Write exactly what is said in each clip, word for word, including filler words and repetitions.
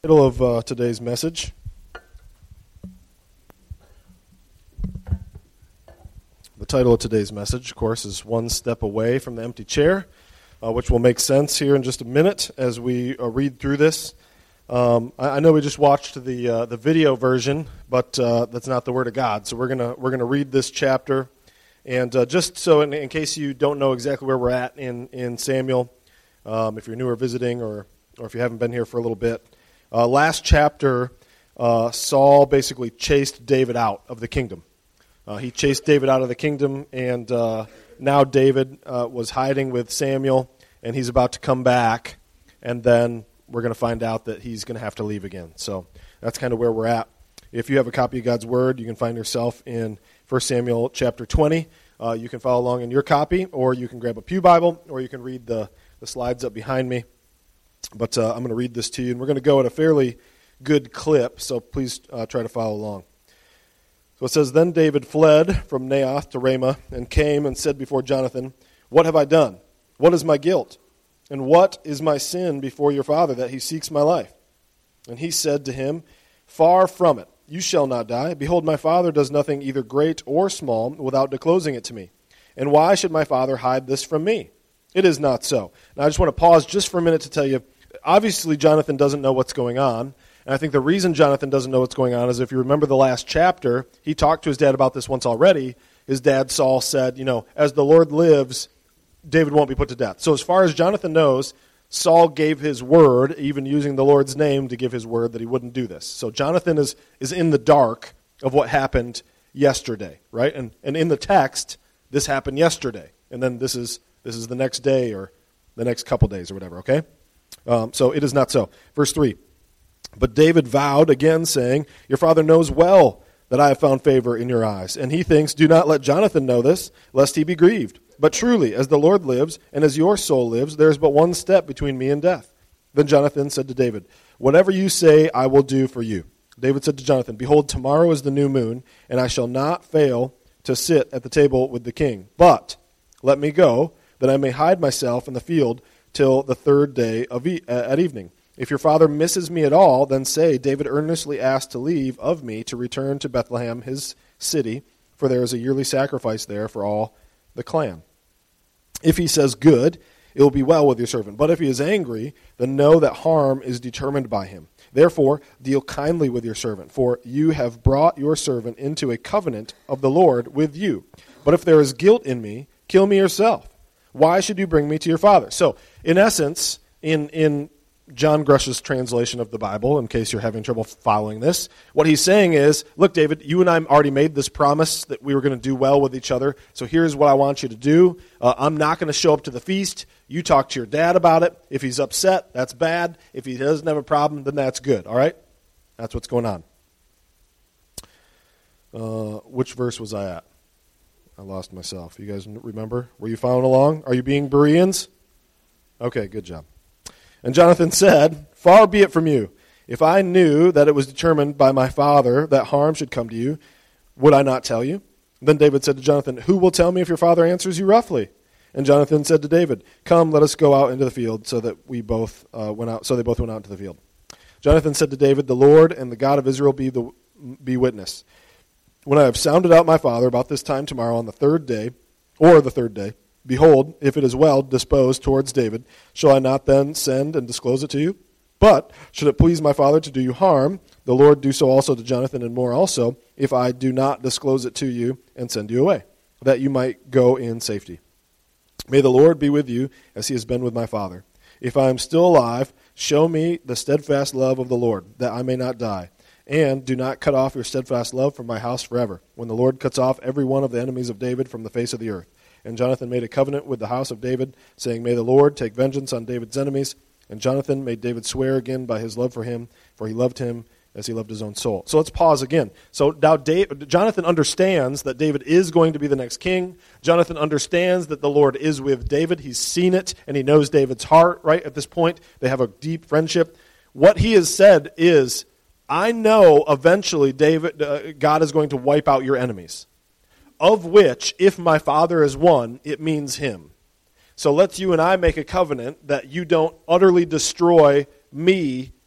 Title of uh, today's message. The title of today's message, of course, is One Step Away from the Empty Chair, uh, which will make sense here in just a minute as we uh, read through this. Um, I, I know we just watched the uh, the video version, but uh, that's not the Word of God. So we're gonna we're gonna read this chapter, and uh, just so in, in case you don't know exactly where we're at in in Samuel, um, if you're new or visiting, or or if you haven't been here for a little bit. Uh, last chapter, uh, Saul basically chased David out of the kingdom. Uh, he chased David out of the kingdom, and uh, now David uh, was hiding with Samuel, and he's about to come back, and then we're going to find out that he's going to have to leave again. So that's kind of where we're at. If you have a copy of God's Word, you can find yourself in First Samuel chapter twenty. Uh, you can follow along in your copy, or you can grab a pew Bible, or you can read the, the slides up behind me. But uh, I'm going to read this to you, and we're going to go at a fairly good clip, so please uh, try to follow along. So it says, Then David fled from Naioth to Ramah, and came and said before Jonathan, What have I done? What is my guilt? And what is my sin before your father, that he seeks my life? And he said to him, Far from it, you shall not die. Behold, my father does nothing either great or small without disclosing it to me. And why should my father hide this from me? It is not so. Now I just want to pause just for a minute to tell you, obviously Jonathan doesn't know what's going on. And I think the reason Jonathan doesn't know what's going on is if you remember the last chapter, he talked to his dad about this once already. His dad, Saul, said, you know, as the Lord lives, David won't be put to death. So as far as Jonathan knows, Saul gave his word, even using the Lord's name to give his word that he wouldn't do this. So Jonathan is, is in the dark of what happened yesterday, right? And and in the text, this happened yesterday. And then this is this is the next day or the next couple days or whatever, okay? Um, so it is not so. Verse three. But David vowed again, saying, Your father knows well that I have found favor in your eyes. And he thinks, Do not let Jonathan know this, lest he be grieved. But truly, as the Lord lives, and as your soul lives, there is but one step between me and death. Then Jonathan said to David, Whatever you say, I will do for you. David said to Jonathan, Behold, tomorrow is the new moon, and I shall not fail to sit at the table with the king. But let me go, that I may hide myself in the field till the third day of e- at evening. If your father misses me at all, then say, David earnestly asked to leave of me to return to Bethlehem, his city, for there is a yearly sacrifice there for all the clan. If he says good, it will be well with your servant. But if he is angry, then know that harm is determined by him. Therefore, deal kindly with your servant, for you have brought your servant into a covenant of the Lord with you. But if there is guilt in me, kill me yourself. Why should you bring me to your father? So, in essence, in in John Grush's translation of the Bible, in case you're having trouble following this, what he's saying is, look, David, you and I already made this promise that we were going to do well with each other, so here's what I want you to do. Uh, I'm not going to show up to the feast. You talk to your dad about it. If he's upset, that's bad. If he doesn't have a problem, then that's good, all right? That's what's going on. Uh, which verse was I at? I lost myself. You guys remember? Were you following along? Are you being Bereans? Okay, good job. And Jonathan said, Far be it from you. If I knew that it was determined by my father that harm should come to you, would I not tell you? Then David said to Jonathan, Who will tell me if your father answers you roughly? And Jonathan said to David, Come, let us go out into the field, so that we both uh, went out. So they both went out into the field. Jonathan said to David, The Lord and the God of Israel be the be witness. When I have sounded out my father about this time tomorrow on the third day, or the third day, behold, if it is well disposed towards David, shall I not then send and disclose it to you? But should it please my father to do you harm, the Lord do so also to Jonathan and more also, if I do not disclose it to you and send you away, that you might go in safety. May the Lord be with you as he has been with my father. If I am still alive, show me the steadfast love of the Lord, that I may not die. And do not cut off your steadfast love from my house forever, when the Lord cuts off every one of the enemies of David from the face of the earth. And Jonathan made a covenant with the house of David, saying, May the Lord take vengeance on David's enemies. And Jonathan made David swear again by his love for him, for he loved him as he loved his own soul. So let's pause again. So now David, Jonathan understands that David is going to be the next king. Jonathan understands that the Lord is with David. He's seen it, and he knows David's heart, right? At this point, they have a deep friendship. What he has said is, I know eventually David, uh, God is going to wipe out your enemies, of which, if my father is one, it means him. So let's you and I make a covenant that you don't utterly destroy me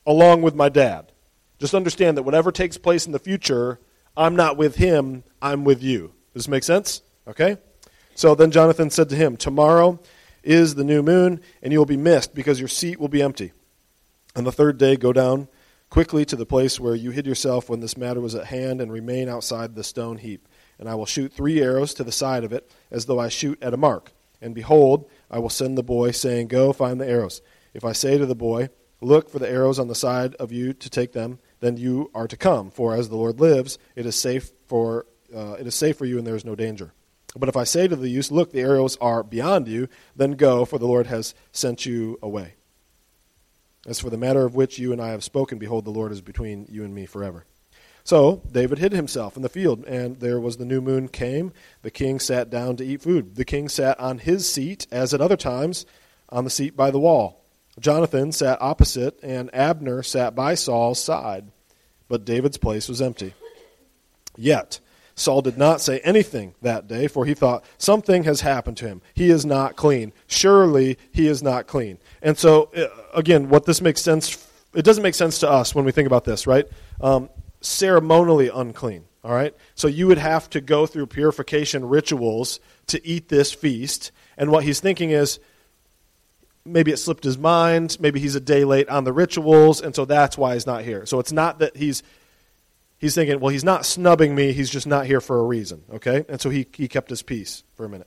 along with my dad. Just understand that whatever takes place in the future, I'm not with him, I'm with you. Does this make sense? Okay? So then Jonathan said to him, tomorrow is the new moon, and you will be missed, because your seat will be empty. On the third day, go down quickly to the place where you hid yourself when this matter was at hand, and remain outside the stone heap. And I will shoot three arrows to the side of it, as though I shoot at a mark. And behold, I will send the boy, saying, go, find the arrows. If I say to the boy, look for the arrows on the side of you to take them, then you are to come. For as the Lord lives, it is safe for uh, it is safe for you, and there is no danger. But if I say to the youth, look, the arrows are beyond you, then go, for the Lord has sent you away. As for the matter of which you and I have spoken, behold, the Lord is between you and me forever. So David hid himself in the field, and there was the new moon came. The king sat down to eat food. The king sat on his seat, as at other times, on the seat by the wall. Jonathan sat opposite, and Abner sat by Saul's side. But David's place was empty. Yet Saul did not say anything that day, for he thought, something has happened to him. He is not clean. Surely he is not clean. And so, again, what this makes sense, it doesn't make sense to us when we think about this, right? Um, ceremonially unclean, all right? So you would have to go through purification rituals to eat this feast. And what he's thinking is, maybe it slipped his mind, maybe he's a day late on the rituals, and so that's why he's not here. So it's not that he's he's thinking, well, he's not snubbing me, he's just not here for a reason, okay? And so he, he kept his peace for a minute.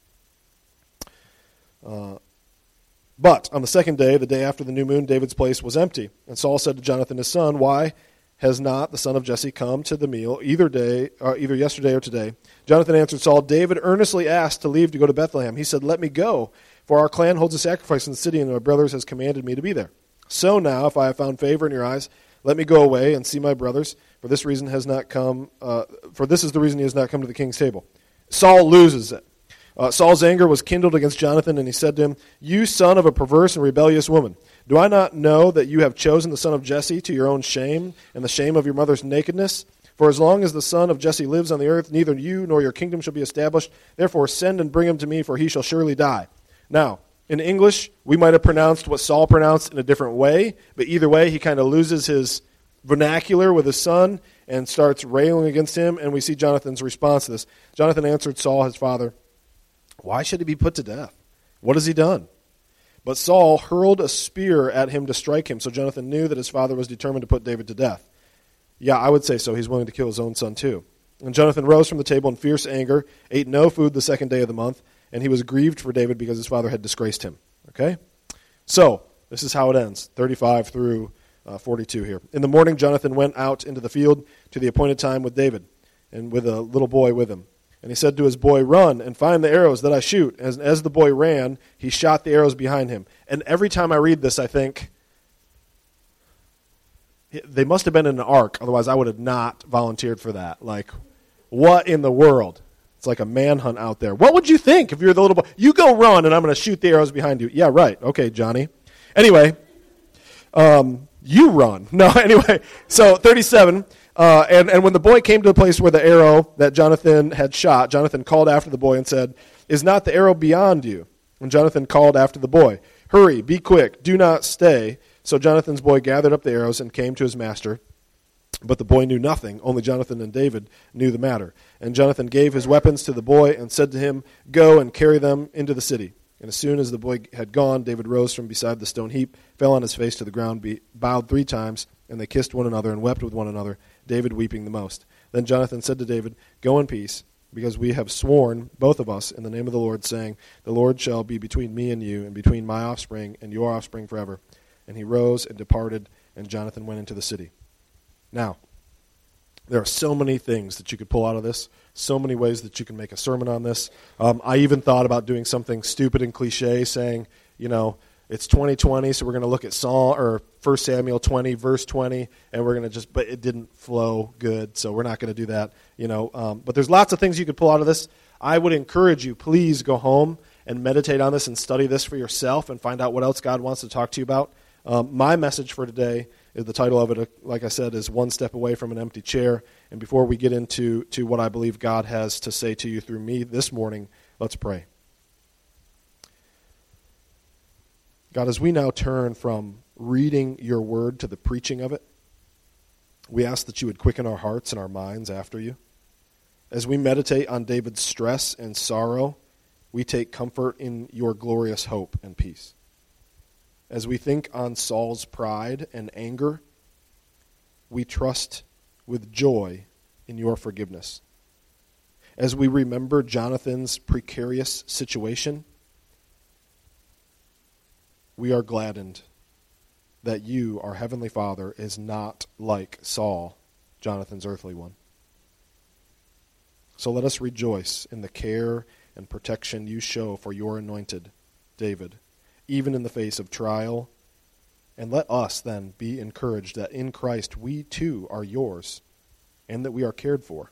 Uh, but on the second day, the day after the new moon, David's place was empty. And Saul said to Jonathan his son, why has not the son of Jesse come to the meal either day, or either yesterday or today? Jonathan answered Saul, David earnestly asked to leave to go to Bethlehem. He said, let me go, for our clan holds a sacrifice in the city, and my brothers has commanded me to be there. So now, if I have found favor in your eyes, let me go away and see my brothers. For this reason has not come. Uh, for this is the reason he has not come to the king's table. Saul loses it. Uh, Saul's anger was kindled against Jonathan, and he said to him, you son of a perverse and rebellious woman, do I not know that you have chosen the son of Jesse to your own shame and the shame of your mother's nakedness? For as long as the son of Jesse lives on the earth, neither you nor your kingdom shall be established. Therefore send and bring him to me, for he shall surely die. Now, in English, we might have pronounced what Saul pronounced in a different way, but either way, he kind of loses his vernacular with his son and starts railing against him, and we see Jonathan's response to this. Jonathan answered Saul, his father, why should he be put to death? What has he done? But Saul hurled a spear at him to strike him, so Jonathan knew that his father was determined to put David to death. Yeah, I would say so. He's willing to kill his own son too. And Jonathan rose from the table in fierce anger, ate no food the second day of the month, and he was grieved for David because his father had disgraced him. Okay? So, this is how it ends, thirty-five through uh, forty-two here. In the morning, Jonathan went out into the field to the appointed time with David, and with a little boy with him. And he said to his boy, run and find the arrows that I shoot. As, as the boy ran, he shot the arrows behind him. And every time I read this, I think, they must have been in an ark, otherwise I would have not volunteered for that. Like, what in the world? It's like a manhunt out there. What would you think if you were the little boy? You go run, and I'm going to shoot the arrows behind you. Yeah, right. Okay, Johnny. Anyway, um, you run. No, anyway, so thirty-seven. Uh, and, and when the boy came to the place where the arrow that Jonathan had shot, Jonathan called after the boy and said, is not the arrow beyond you? And Jonathan called after the boy, hurry, be quick, do not stay. So Jonathan's boy gathered up the arrows and came to his master. But the boy knew nothing, only Jonathan and David knew the matter. And Jonathan gave his weapons to the boy and said to him, go and carry them into the city. And as soon as the boy had gone, David rose from beside the stone heap, fell on his face to the ground, be, bowed three times, and they kissed one another and wept with one another, David weeping the most. Then Jonathan said to David, go in peace, because we have sworn, both of us, in the name of the Lord, saying, the Lord shall be between me and you, and between my offspring and your offspring forever. And he rose and departed, and Jonathan went into the city. Now, there are so many things that you could pull out of this, so many ways that you can make a sermon on this. Um, I even thought about doing something stupid and cliche, saying, you know, it's twenty twenty, so we're going to look at Saul or First Samuel twenty, verse twenty, and we're going to just, but it didn't flow good, so we're not going to do that. You know, um, but there's lots of things you could pull out of this. I would encourage you, please go home and meditate on this and study this for yourself and find out what else God wants to talk to you about. Um, my message for today is the title of it, like I said, is One Step Away from an Empty Chair. And before we get into to what I believe God has to say to you through me this morning, let's pray. God, as we now turn from reading your word to the preaching of it. We ask that you would quicken our hearts and our minds after you. As we meditate on David's stress and sorrow, we take comfort in your glorious hope and peace. As we think on Saul's pride and anger, we trust with joy in your forgiveness. As we remember Jonathan's precarious situation, we are gladdened that you, our Heavenly Father, is not like Saul, Jonathan's earthly one. So let us rejoice in the care and protection you show for your anointed, David, even in the face of trial. And let us then be encouraged that in Christ we too are yours, and that we are cared for.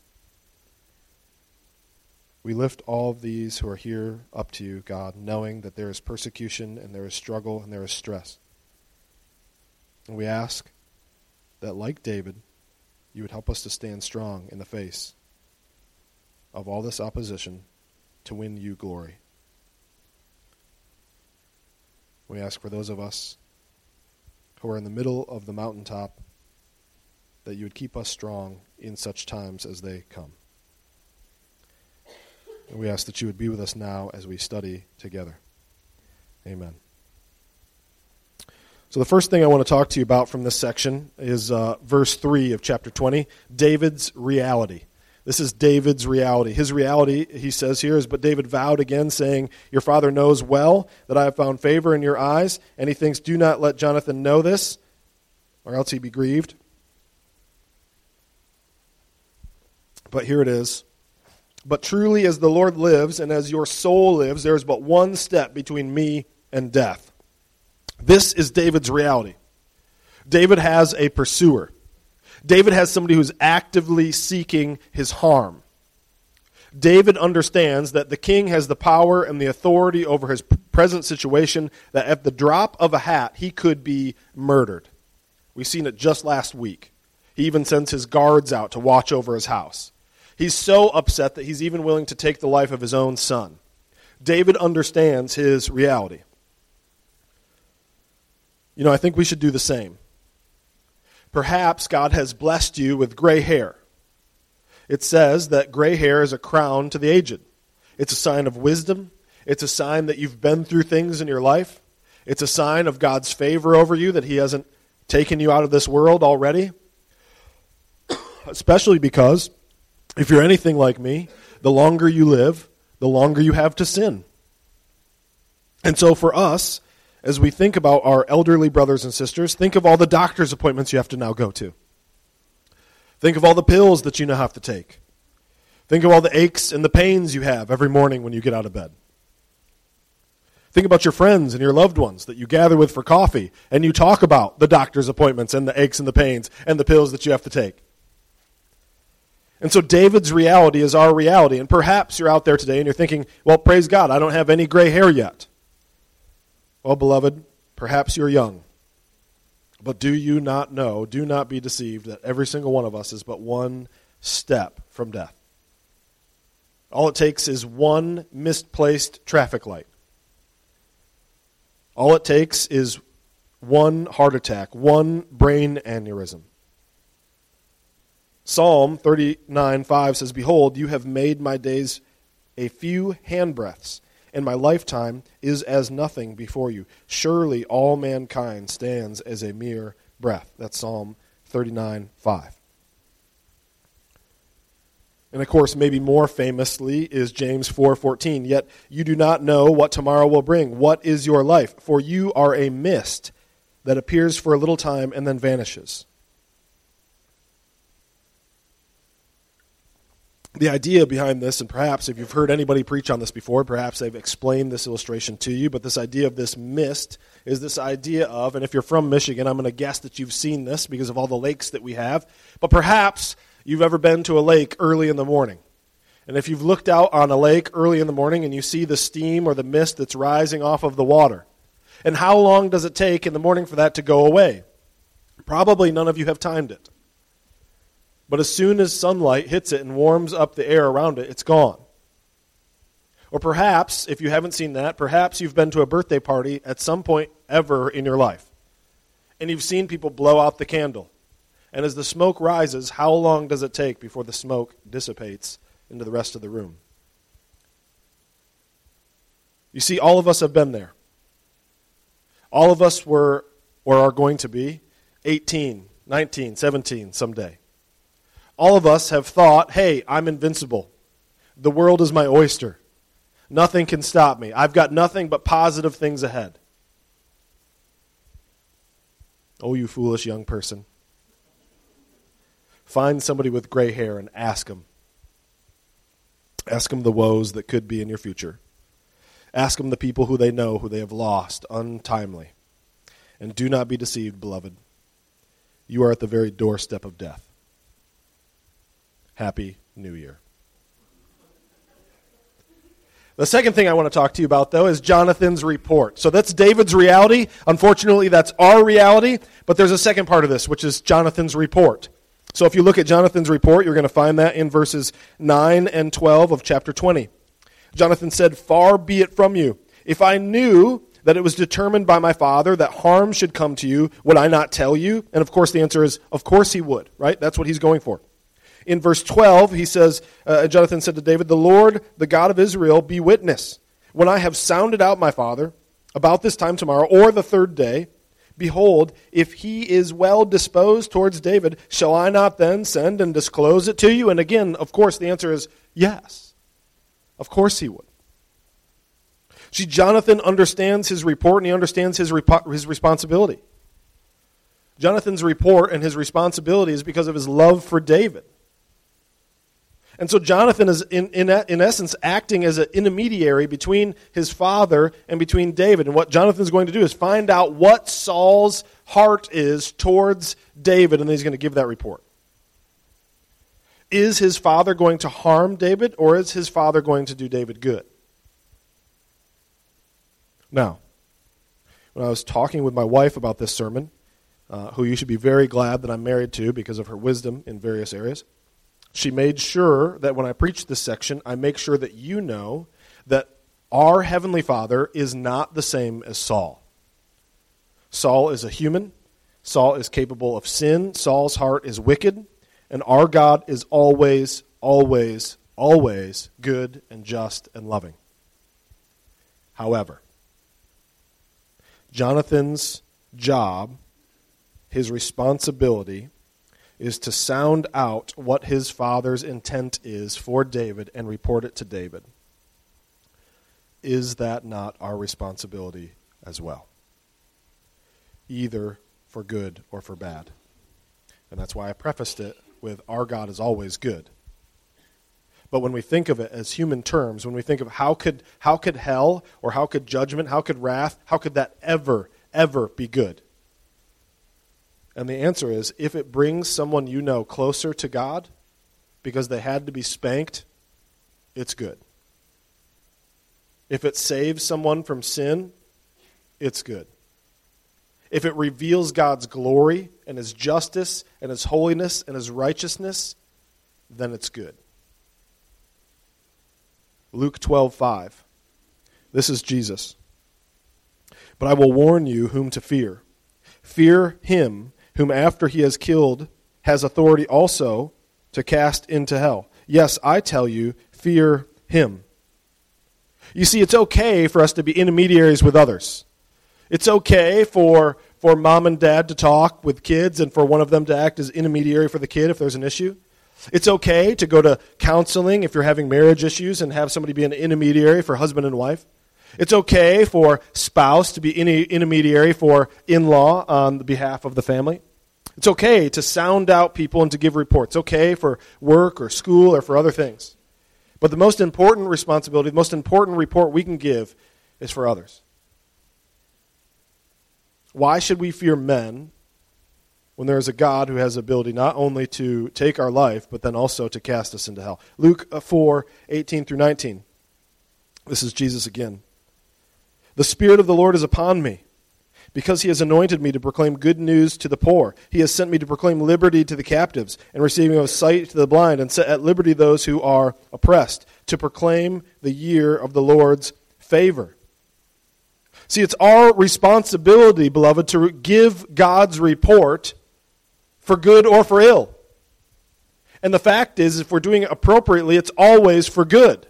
We lift all of these who are here up to you, God, knowing that there is persecution and there is struggle and there is stress. And we ask that, like David, you would help us to stand strong in the face of all this opposition to win you glory. We ask for those of us who are in the middle of the mountaintop that you would keep us strong in such times as they come. And we ask that you would be with us now as we study together. Amen. So the first thing I want to talk to you about from this section is uh, verse three of chapter twenty, David's reality. This is David's reality. His reality, he says here, is, but David vowed again, saying, your father knows well that I have found favor in your eyes, and he thinks, do not let Jonathan know this, or else he be grieved. But here it is. But truly as the Lord lives, and as your soul lives, there is but one step between me and death. This is David's reality. David has a pursuer. David has somebody who's actively seeking his harm. David understands that the king has the power and the authority over his present situation, that at the drop of a hat, he could be murdered. We've seen it just last week. He even sends his guards out to watch over his house. He's so upset that he's even willing to take the life of his own son. David understands his reality. You know, I think we should do the same. Perhaps God has blessed you with gray hair. It says that gray hair is a crown to the aged. It's a sign of wisdom. It's a sign that you've been through things in your life. It's a sign of God's favor over you, that he hasn't taken you out of this world already. Especially because, if you're anything like me, the longer you live, the longer you have to sin. And so for us, as we think about our elderly brothers and sisters, think of all the doctor's appointments you have to now go to. Think of all the pills that you now have to take. Think of all the aches and the pains you have every morning when you get out of bed. Think about your friends and your loved ones that you gather with for coffee, and you talk about the doctor's appointments and the aches and the pains and the pills that you have to take. And so David's reality is our reality. And perhaps you're out there today and you're thinking, well, praise God, I don't have any gray hair yet. Well, beloved, perhaps you're young. But do you not know, do not be deceived, that every single one of us is but one step from death. All it takes is one misplaced traffic light. All it takes is one heart attack, one brain aneurysm. Psalm thirty-nine five says, behold, you have made my days a few handbreadths, and my lifetime is as nothing before you. Surely all mankind stands as a mere breath. That's Psalm thirty-nine five. And of course, maybe more famously is James four fourteen. Yet you do not know what tomorrow will bring. What is your life? For you are a mist that appears for a little time and then vanishes. The idea behind this, and perhaps if you've heard anybody preach on this before, perhaps they've explained this illustration to you, but this idea of this mist is this idea of, and if you're from Michigan, I'm going to guess that you've seen this because of all the lakes that we have, but perhaps you've ever been to a lake early in the morning. And if you've looked out on a lake early in the morning and you see the steam or the mist that's rising off of the water, and how long does it take in the morning for that to go away? Probably none of you have timed it. But as soon as sunlight hits it and warms up the air around it, it's gone. Or perhaps, if you haven't seen that, perhaps you've been to a birthday party at some point ever in your life. And you've seen people blow out the candle. And as the smoke rises, how long does it take before the smoke dissipates into the rest of the room? You see, all of us have been there. All of us were, or are going to be, eighteen, nineteen, seventeen someday. All of us have thought, hey, I'm invincible. The world is my oyster. Nothing can stop me. I've got nothing but positive things ahead. Oh, you foolish young person. Find somebody with gray hair and ask them. Ask them the woes that could be in your future. Ask them the people who they know, who they have lost untimely. And do not be deceived, beloved. You are at the very doorstep of death. Happy New Year. The second thing I want to talk to you about, though, is Jonathan's report. So that's David's reality. Unfortunately, that's our reality. But there's a second part of this, which is Jonathan's report. So if you look at Jonathan's report, you're going to find that in verses nine and twelve of chapter twenty. Jonathan said, "Far be it from you. If I knew that it was determined by my father that harm should come to you, would I not tell you?" And of course the answer is, of course he would, right? That's what he's going for. In verse twelve, he says, uh, Jonathan said to David, "The Lord, the God of Israel, be witness. When I have sounded out my father about this time tomorrow or the third day, behold, if he is well disposed towards David, shall I not then send and disclose it to you?" And again, of course, the answer is yes. Of course he would. See, Jonathan understands his report and he understands his, repo- his responsibility. Jonathan's report and his responsibility is because of his love for David. And so Jonathan is, in, in, in essence, acting as an intermediary between his father and between David. And what Jonathan's going to do is find out what Saul's heart is towards David, and then he's going to give that report. Is his father going to harm David, or is his father going to do David good? Now, when I was talking with my wife about this sermon, uh, who you should be very glad that I'm married to because of her wisdom in various areas, she made sure that when I preach this section, I make sure that you know that our Heavenly Father is not the same as Saul. Saul is a human. Saul is capable of sin. Saul's heart is wicked. And our God is always, always, always good and just and loving. However, Jonathan's job, his responsibility, is to sound out what his father's intent is for David and report it to David. Is that not our responsibility as well? Either for good or for bad. And that's why I prefaced it with our God is always good. But when we think of it as human terms, when we think of how could how could hell or how could judgment, how could wrath, how could that ever, ever be good? And the answer is, if it brings someone you know closer to God because they had to be spanked, it's good. If it saves someone from sin, it's good. If it reveals God's glory and His justice and His holiness and His righteousness, then it's good. Luke twelve five. This is Jesus. "But I will warn you whom to fear. Fear him whom after he has killed has authority also to cast into hell. Yes, I tell you, fear him." You see, it's okay for us to be intermediaries with others. It's okay for, for mom and dad to talk with kids and for one of them to act as intermediary for the kid if there's an issue. It's okay to go to counseling if you're having marriage issues and have somebody be an intermediary for husband and wife. It's okay for spouse to be intermediary for in-law on the behalf of the family. It's okay to sound out people and to give reports. It's okay for work or school or for other things. But the most important responsibility, the most important report we can give is for others. Why should we fear men when there is a God who has the ability not only to take our life, but then also to cast us into hell? Luke four eighteen through nineteen. This is Jesus again. "The Spirit of the Lord is upon me, because He has anointed me to proclaim good news to the poor. He has sent me to proclaim liberty to the captives, and receiving of sight to the blind, and set at liberty those who are oppressed, to proclaim the year of the Lord's favor." See, it's our responsibility, beloved, to give God's report for good or for ill. And the fact is, if we're doing it appropriately, it's always for good.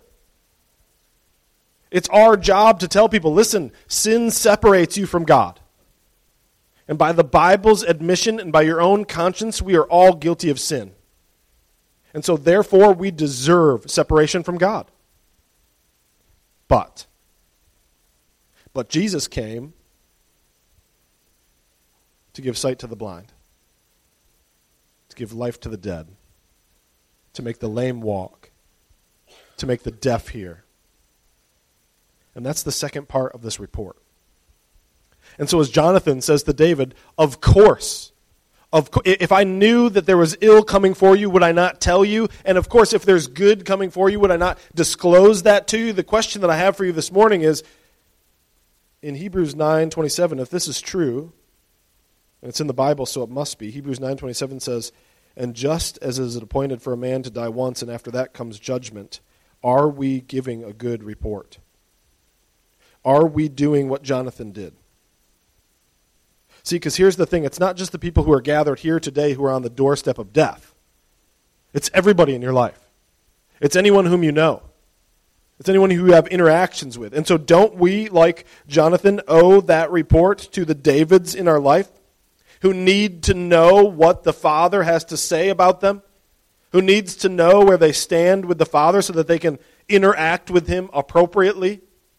It's our job to tell people, listen, sin separates you from God. And by the Bible's admission and by your own conscience, we are all guilty of sin. And so therefore, we deserve separation from God. But, but Jesus came to give sight to the blind, to give life to the dead, to make the lame walk, to make the deaf hear. And that's the second part of this report. And so as Jonathan says to David, of course, of co- if I knew that there was ill coming for you, would I not tell you? And of course, if there's good coming for you, would I not disclose that to you? The question that I have for you this morning is, in Hebrews nine twenty-seven, if this is true, and it's in the Bible, so it must be, Hebrews nine twenty-seven says, and just as is it appointed for a man to die once, and after that comes judgment, are we giving a good report? Are we doing what Jonathan did? See, because here's the thing. It's not just the people who are gathered here today who are on the doorstep of death. It's everybody in your life. It's anyone whom you know. It's anyone who you have interactions with. And so don't we, like Jonathan, owe that report to the Davids in our life who need to know what the Father has to say about them, who needs to know where they stand with the Father so that they can interact with Him appropriately?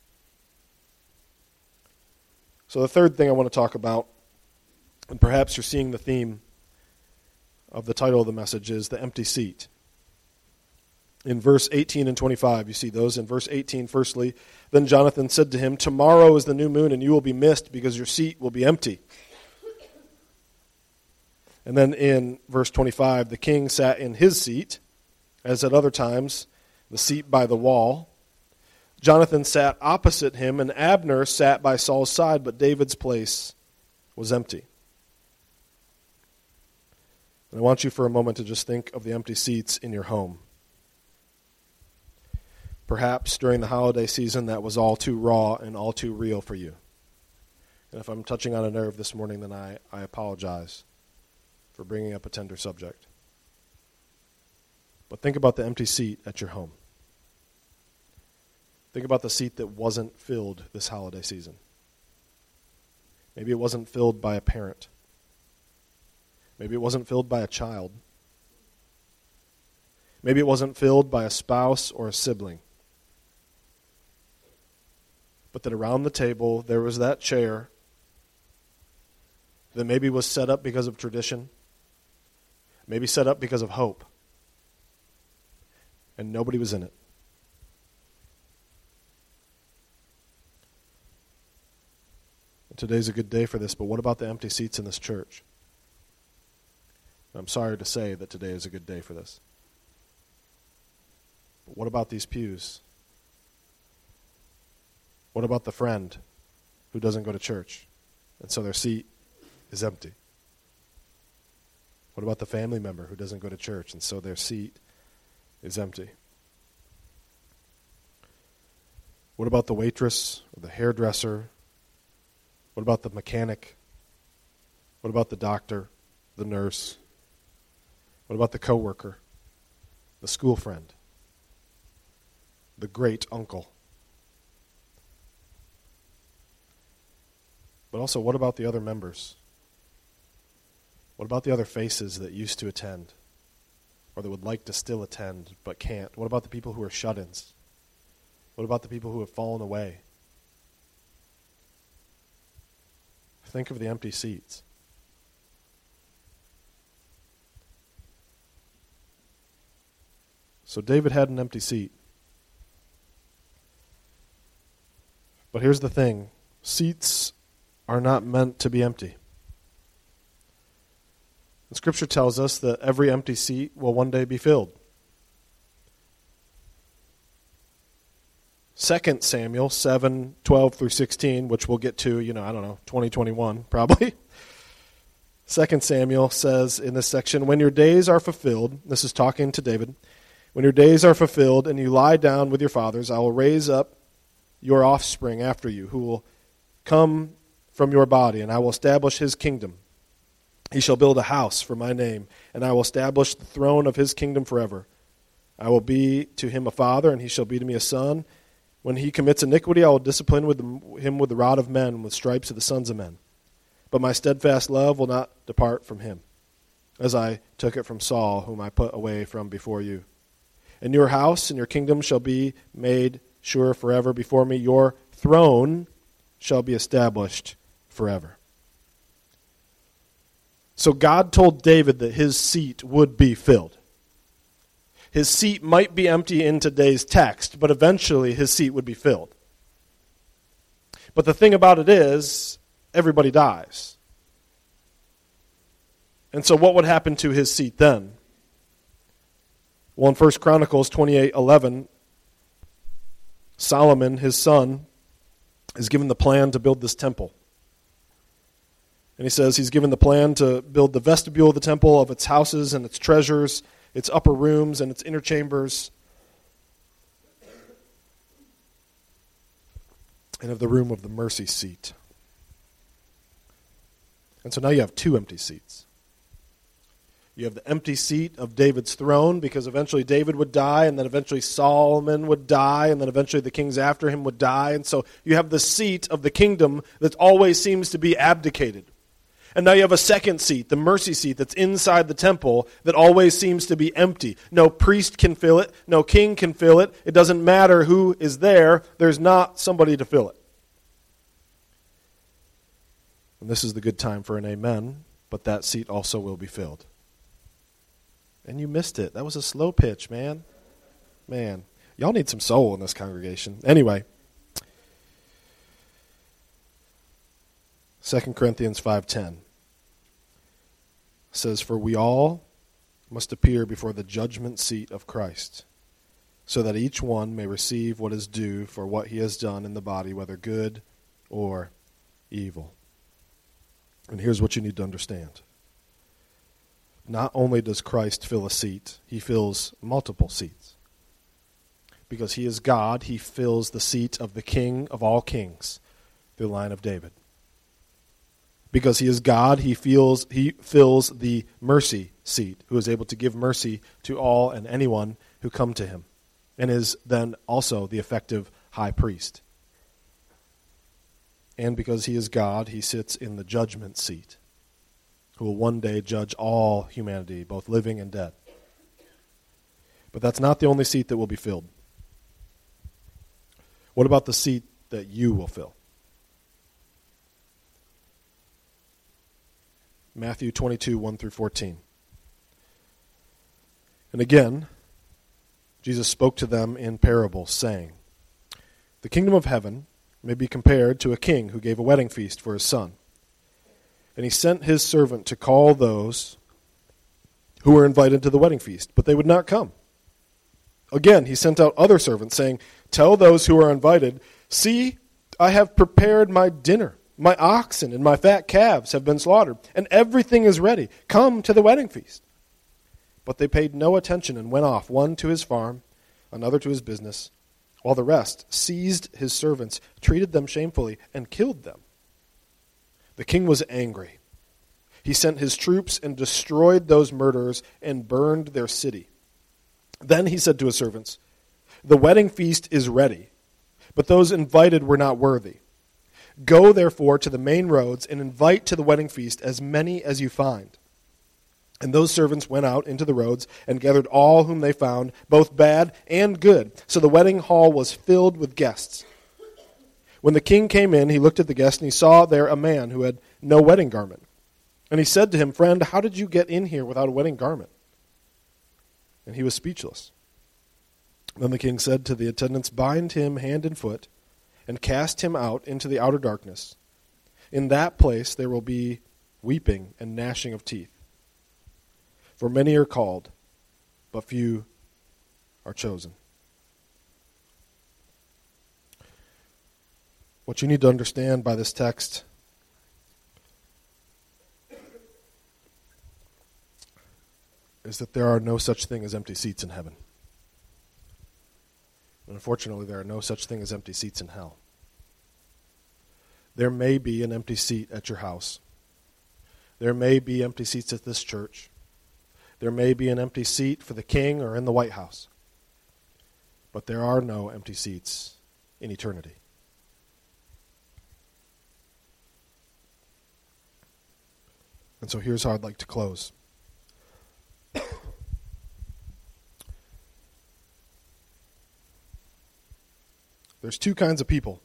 So the third thing I want to talk about, and perhaps you're seeing the theme of the title of the message, is the empty seat. In verse eighteen and twenty-five, you see those. In verse eighteen, firstly, then Jonathan said to him, tomorrow is the new moon, and you will be missed because your seat will be empty. And then in verse twenty-five, the king sat in his seat, as at other times, the seat by the wall. Jonathan sat opposite him, and Abner sat by Saul's side, but David's place was empty. And I want you for a moment to just think of the empty seats in your home. Perhaps during the holiday season that was all too raw and all too real for you. And if I'm touching on a nerve this morning, then I, I apologize for bringing up a tender subject. But think about the empty seat at your home. Think about the seat that wasn't filled this holiday season. Maybe it wasn't filled by a parent. Maybe it wasn't filled by a child. Maybe it wasn't filled by a spouse or a sibling. But that around the table there was that chair that maybe was set up because of tradition, maybe set up because of hope, and nobody was in it. Today's a good day for this, but what about the empty seats in this church? I'm sorry to say that today is a good day for this. But what about these pews? What about the friend who doesn't go to church, and so their seat is empty? What about the family member who doesn't go to church, and so their seat is empty? What about the waitress or the hairdresser? What about the mechanic? What about the doctor, the nurse? What about the coworker, the school friend, the great uncle? But also, what about the other members? What about the other faces that used to attend or that would like to still attend but can't? What about the people who are shut-ins? What about the people who have fallen away? Think of the empty seats. So David had an empty seat. But here's the thing. Seats are not meant to be empty. And Scripture tells us that every empty seat will one day be filled. Second Samuel seven, twelve through sixteen, which we'll get to, you know, I don't know, twenty twenty-one probably. Second Samuel says in this section, when your days are fulfilled, this is talking to David, when your days are fulfilled and you lie down with your fathers, I will raise up your offspring after you, who will come from your body, and I will establish his kingdom. He shall build a house for my name, and I will establish the throne of his kingdom forever. I will be to him a father, and he shall be to me a son. When he commits iniquity, I will discipline with the, him with the rod of men, and with stripes of the sons of men. But my steadfast love will not depart from him, as I took it from Saul, whom I put away from before you. And your house and your kingdom shall be made sure forever before me. Your throne shall be established forever. So God told David that his seat would be filled. His seat might be empty in today's text, but eventually his seat would be filled. But the thing about it is, everybody dies. And so what would happen to his seat then? Well, in First Chronicles twenty-eight eleven, Solomon, his son, is given the plan to build this temple. And he says he's given the plan to build the vestibule of the temple, of its houses and its treasures, its upper rooms and its inner chambers, and of the room of the mercy seat. And so now you have two empty seats. You have the empty seat of David's throne, because eventually David would die, and then eventually Solomon would die, and then eventually the kings after him would die. And so you have the seat of the kingdom that always seems to be abdicated. And now you have a second seat, the mercy seat, that's inside the temple that always seems to be empty. No priest can fill it. No king can fill it. It doesn't matter who is there. There's not somebody to fill it. And this is the good time for an amen, but that seat also will be filled. And you missed it. That was a slow pitch, man. Man, y'all need some soul in this congregation. Anyway, Second Corinthians five ten says, "For we all must appear before the judgment seat of Christ, so that each one may receive what is due for what he has done in the body, whether good or evil." And here's what you need to understand. Not only does Christ fill a seat, he fills multiple seats. Because he is God, he fills the seat of the King of all kings, the line of David. Because he is God, he feels he fills the mercy seat, who is able to give mercy to all and anyone who come to him, and is then also the effective high priest. And because he is God, he sits in the judgment seat, who will one day judge all humanity, both living and dead. But that's not the only seat that will be filled. What about the seat that you will fill? Matthew twenty-two, one through fourteen. And again, Jesus spoke to them in parables, saying, "The kingdom of heaven may be compared to a king who gave a wedding feast for his son. And he sent his servant to call those who were invited to the wedding feast, but they would not come. Again, he sent out other servants, saying, 'Tell those who are invited, see, I have prepared my dinner. My oxen and my fat calves have been slaughtered, and everything is ready. Come to the wedding feast.' But they paid no attention and went off, one to his farm, another to his business, while the rest seized his servants, treated them shamefully, and killed them. The king was angry. He sent his troops and destroyed those murderers and burned their city. Then he said to his servants, 'The wedding feast is ready, but those invited were not worthy. Go, therefore, to the main roads and invite to the wedding feast as many as you find.' And those servants went out into the roads and gathered all whom they found, both bad and good. So the wedding hall was filled with guests. When the king came in, he looked at the guests, and he saw there a man who had no wedding garment. And he said to him, 'Friend, how did you get in here without a wedding garment?' And he was speechless. Then the king said to the attendants, 'Bind him hand and foot, and cast him out into the outer darkness. In that place there will be weeping and gnashing of teeth. For many are called, but few are chosen.'" What you need to understand by this text is that there are no such thing as empty seats in heaven. And unfortunately, there are no such thing as empty seats in hell. There may be an empty seat at your house. There may be empty seats at this church. There may be an empty seat for the king or in the White House. But there are no empty seats in eternity. And so here's how I'd like to close. There's two kinds of people.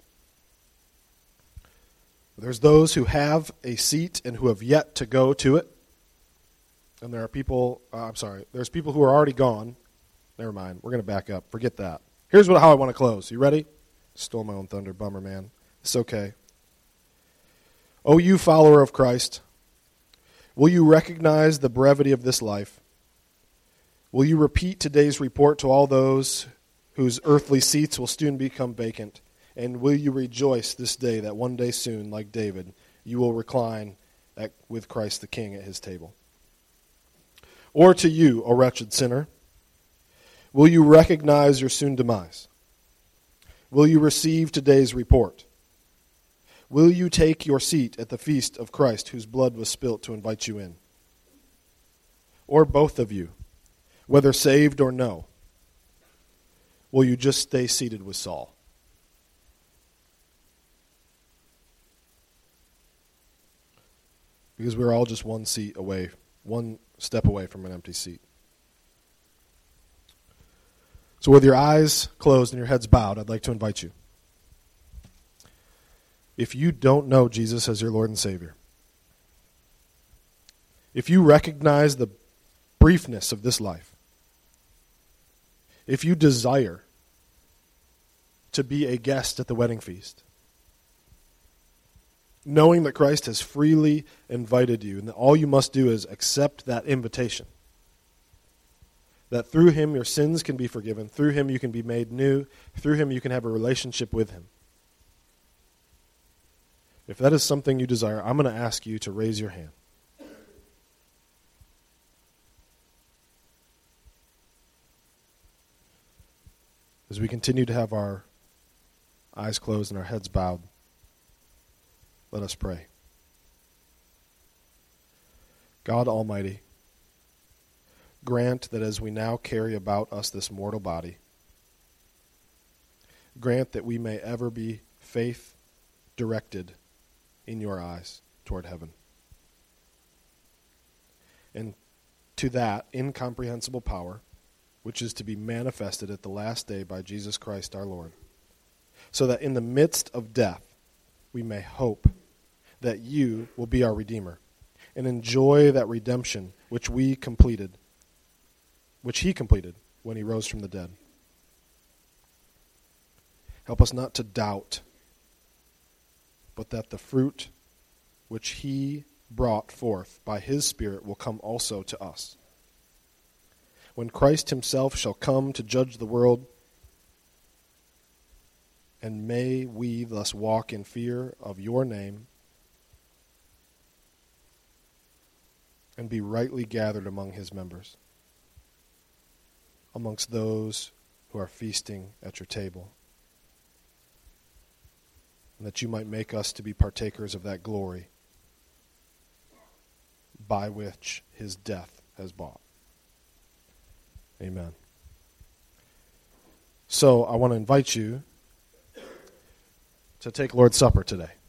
There's those who have a seat and who have yet to go to it. And there are people, uh, I'm sorry, there's people who are already gone. Never mind, we're going to back up. Forget that. Here's what, how I want to close. You ready? Stole my own thunder. Bummer, man. It's okay. O you follower of Christ, will you recognize the brevity of this life? Will you repeat today's report to all those whose earthly seats will soon become vacant? And will you rejoice this day that one day soon, like David, you will recline at, with Christ the King at his table? Or to you, O wretched sinner, will you recognize your soon demise? Will you receive today's report? Will you take your seat at the feast of Christ whose blood was spilt to invite you in? Or both of you, whether saved or no, will you just stay seated with Saul? Because we're all just one seat away, one step away from an empty seat. So with your eyes closed and your heads bowed, I'd like to invite you. If you don't know Jesus as your Lord and Savior, if you recognize the briefness of this life, if you desire to be a guest at the wedding feast, knowing that Christ has freely invited you and that all you must do is accept that invitation, that through him your sins can be forgiven, through him you can be made new, through him you can have a relationship with him. If that is something you desire, I'm going to ask you to raise your hand. As we continue to have our eyes closed and our heads bowed, let us pray. God Almighty, grant that as we now carry about us this mortal body, grant that we may ever be faith-directed in your eyes toward heaven. And to that incomprehensible power, which is to be manifested at the last day by Jesus Christ our Lord, so that in the midst of death we may hope that you will be our Redeemer and enjoy that redemption which we completed, which he completed when he rose from the dead. Help us not to doubt, but that the fruit which he brought forth by his Spirit will come also to us. When Christ himself shall come to judge the world, and may we thus walk in fear of your name and be rightly gathered among his members, amongst those who are feasting at your table, and that you might make us to be partakers of that glory by which his death has bought. Amen. So I want to invite you to take Lord's Supper today.